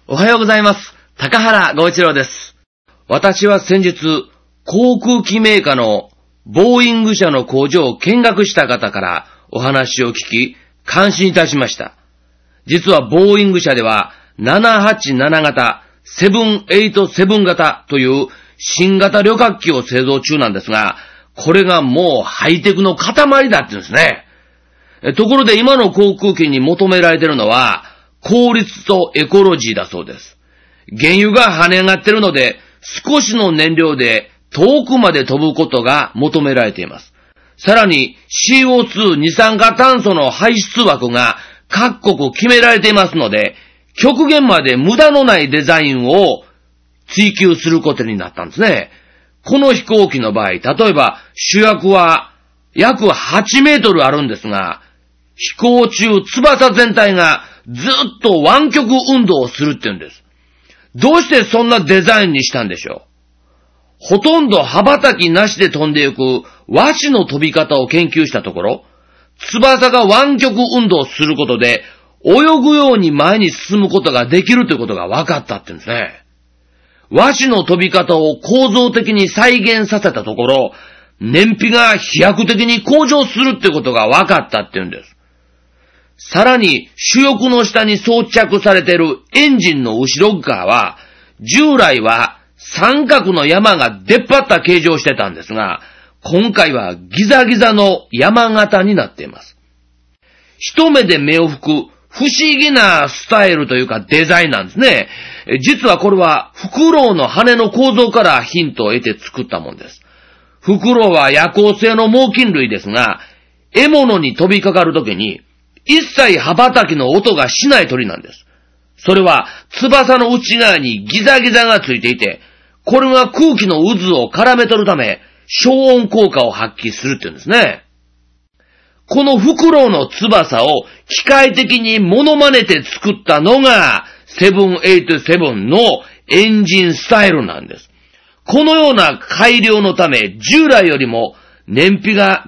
おはようございます。高原剛一郎です。私は先日、航空機メーカーのボーイング社の工場を見学した方からお話を聞き、感心いたしました。実はボーイング社では787型、787型という新型旅客機を製造中なんですが、これがもうハイテクの塊だって言うんですね。ところで今の航空機に求められているのは、効率とエコロジーだそうです。原油が跳ね上がっているので、少しの燃料で遠くまで飛ぶことが求められています。さらに CO2 二酸化炭素の排出枠が各国決められていますので、極限まで無駄のないデザインを追求することになったんですね。この飛行機の場合、例えば主翼は約8メートルあるんですが、飛行中翼全体がずっと湾曲運動をするって言うんです。どうしてそんなデザインにしたんでしょう。ほとんど羽ばたきなしで飛んでいく和紙の飛び方を研究したところ、翼が湾曲運動することで泳ぐように前に進むことができるということが分かったって言うんですね。和紙の飛び方を構造的に再現させたところ、燃費が飛躍的に向上するってことが分かったって言うんです。さらに主翼の下に装着されているエンジンの後ろ側は、従来は三角の山が出っ張った形状をしてたんですが、今回はギザギザの山形になっています。一目で目を吹く不思議なスタイルというかデザインなんですね。実はこれはフクロウの羽の構造からヒントを得て作ったものです。フクロウは夜行性の猛禽類ですが、獲物に飛びかかるときに一切羽ばたきの音がしない鳥なんです。それは翼の内側にギザギザがついていて、これが空気の渦を絡め取るため、消音効果を発揮するって言うんですね。このフクロウの翼を機械的にモノマネて作ったのが787のエンジンスタイルなんです。このような改良のため、従来よりも燃費が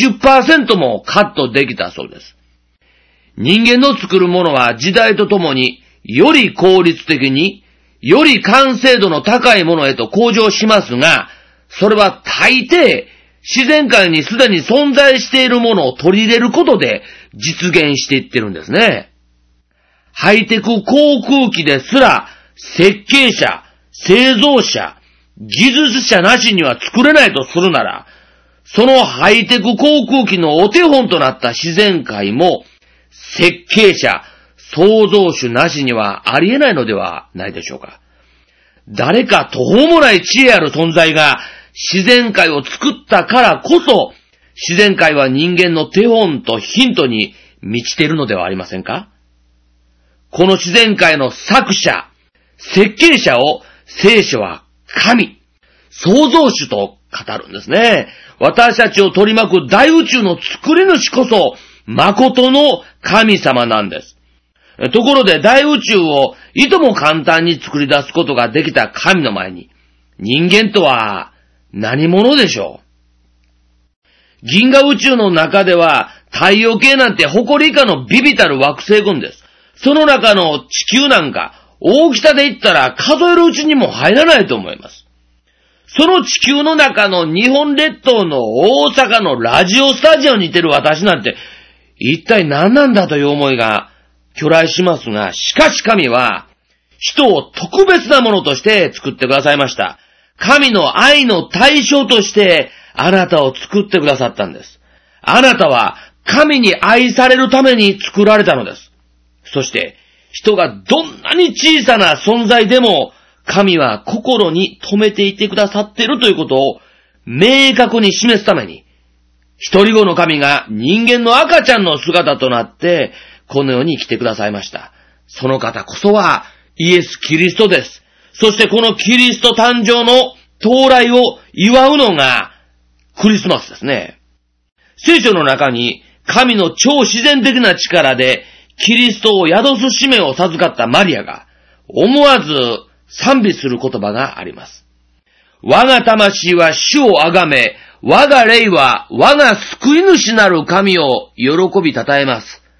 20% もカットできたそうです。人間の作るものは時代とともにより効率的に、より完成度の高いものへと向上しますが、それは大抵自然界にすでに存在しているものを取り入れることで実現していってるんですね。ハイテク航空機ですら設計者、製造者、技術者なしには作れないとするなら、そのハイテク航空機のお手本となった自然界も設計者、創造主なしにはありえないのではないでしょうか。誰か途方もない知恵ある存在が自然界を作ったからこそ、自然界は人間の手本とヒントに満ちているのではありませんか。この自然界の作者、設計者を聖書は神、創造主と語るんですね。私たちを取り巻く大宇宙の作り主こそ、誠の神様なんです。ところで大宇宙をいとも簡単に作り出すことができた神の前に、人間とは何者でしょう。銀河宇宙の中では太陽系なんて誇り以下の微々たる惑星群です。その中の地球なんか大きさで言ったら数えるうちにも入らないと思います。その地球の中の日本列島の大阪のラジオスタジオに似てる私なんて一体何なんだという思いが巨来しますが、しかし神は人を特別なものとして作ってくださいました。神の愛の対象としてあなたを作ってくださったんです。あなたは神に愛されるために作られたのです。そして人がどんなに小さな存在でも神は心に留めていてくださっているということを明確に示すために、一人子の神が人間の赤ちゃんの姿となってこの世に来てくださいました。その方こそはイエス・キリストです。そしてこのキリスト誕生の到来を祝うのがクリスマスですね。聖書の中に神の超自然的な力でキリストを宿す使命を授かったマリアが思わず賛美する言葉があります。我が魂は主をあがめ、我が霊は我が救い主なる神を喜び称えます。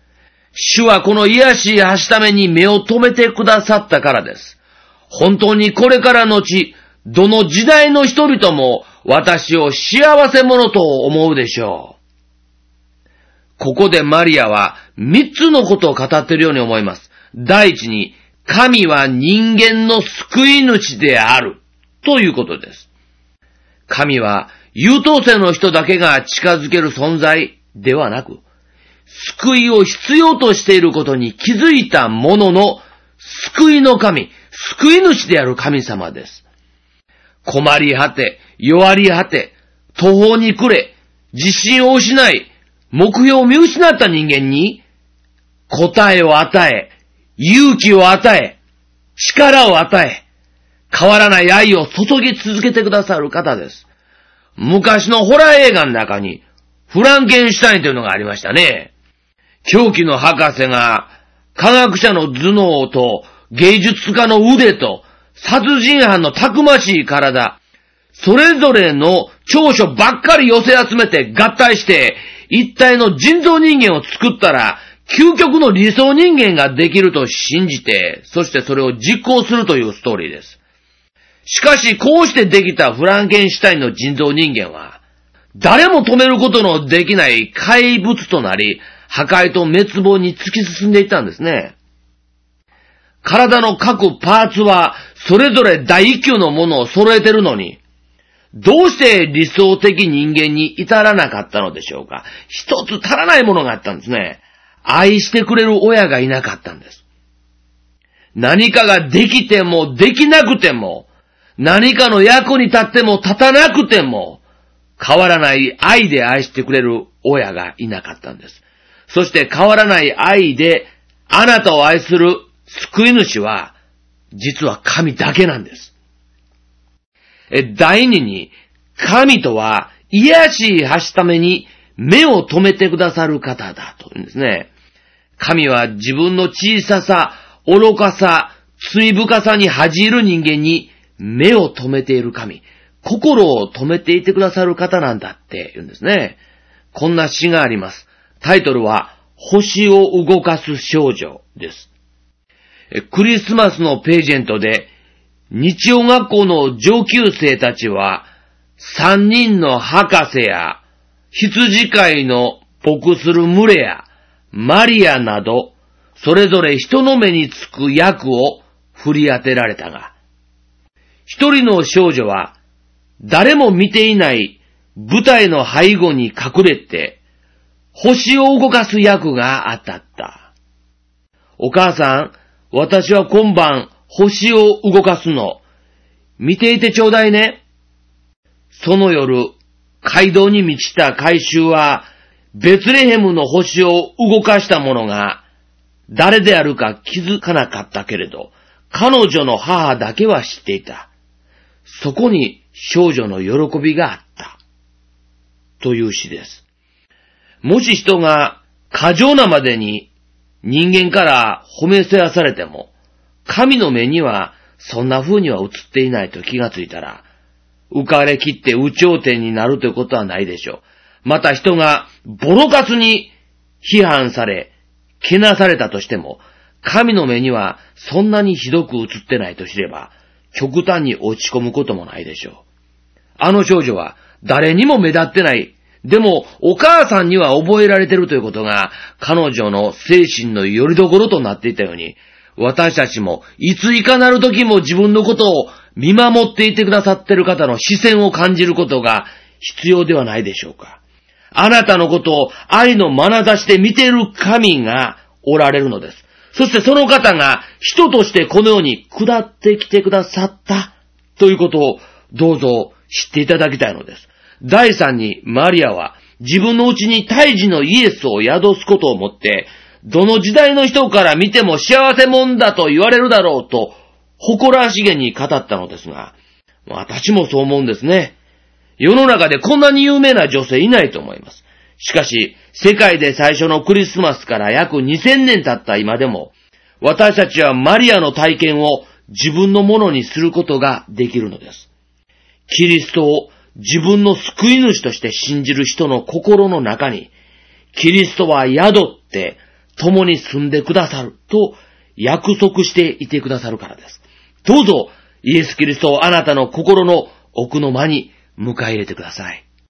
主はこの癒しいはしために目を留めてくださったからです。本当にこれからのち、どの時代の人々も私を幸せ者と思うでしょう。ここでマリアは3つのことを語っているように思います。第一に、神は人間の救い主であるということです。神は優等生の人だけが近づける存在ではなく、救いを必要としていることに気づいた者の救いの神、救い主である神様です。困り果て、弱り果て、途方に暮れ、自信を失い、目標を見失った人間に、答えを与え、勇気を与え、力を与え、変わらない愛を注ぎ続けてくださる方です。昔のホラー映画の中に、フランケンシュタインというのがありましたね。狂気の博士が、科学者の頭脳と、芸術家の腕と、殺人犯のたくましい体、それぞれの長所ばっかり寄せ集めて合体して、一体の人造人間を作ったら、究極の理想人間ができると信じて、そしてそれを実行するというストーリーです。しかし、こうしてできたフランケンシュタインの人造人間は、誰も止めることのできない怪物となり、破壊と滅亡に突き進んでいったんですね。体の各パーツは、それぞれ第一級のものを揃えてるのに、どうして理想的人間に至らなかったのでしょうか。一つ足らないものがあったんですね。愛してくれる親がいなかったんです。何かができてもできなくても、何かの役に立っても立たなくても、変わらない愛で愛してくれる親がいなかったんです。そして変わらない愛であなたを愛する救い主は、実は神だけなんです。第二に、神とは癒しいはしために目を留めてくださる方だというんですね。神は自分の小ささ、愚かさ、罪深さに恥じる人間に目を留めている神、心を留めていてくださる方なんだって言うんですね。こんな詩があります。タイトルは、星を動かす少女です。クリスマスのページェントで、日曜学校の上級生たちは、3人の博士や、羊飼いの牧する群れや、マリアなど、それぞれ人の目につく役を振り当てられたが、一人の少女は、誰も見ていない舞台の背後に隠れて、星を動かす役が当たった。お母さん、私は今晩星を動かすの。見ていてちょうだいね。その夜、街道に満ちた怪衆は、ベツレヘムの星を動かした者が、誰であるか気づかなかったけれど、彼女の母だけは知っていた。そこに少女の喜びがあった。という詩です。もし人が過剰なまでに人間から褒めせやされても、神の目にはそんな風には映っていないと気がついたら、浮かれきって有頂天になるということはないでしょう。また人がボロカスに批判され、けなされたとしても、神の目にはそんなにひどく映ってないと知れば、極端に落ち込むこともないでしょう。あの少女は誰にも目立ってない。でもお母さんには覚えられてるということが彼女の精神の拠り所となっていたように、私たちもいついかなる時も自分のことを見守っていてくださっている方の視線を感じることが必要ではないでしょうか。あなたのことを愛の眼差しで見ている神がおられるのです。そしてその方が人としてこの世に下ってきてくださったということをどうぞ知っていただきたいのです。第三にマリアは自分のうちに胎児のイエスを宿すことをもって、どの時代の人から見ても幸せ者だと言われるだろうと誇らしげに語ったのですが、私もそう思うんですね。世の中でこんなに有名な女性いないと思います。しかし、世界で最初のクリスマスから約2000年経った今でも、私たちはマリアの体験を自分のものにすることができるのです。キリストを自分の救い主として信じる人の心の中に、キリストは宿って共に住んでくださると約束していてくださるからです。どうぞイエス・キリストをあなたの心の奥の間に迎え入れてください。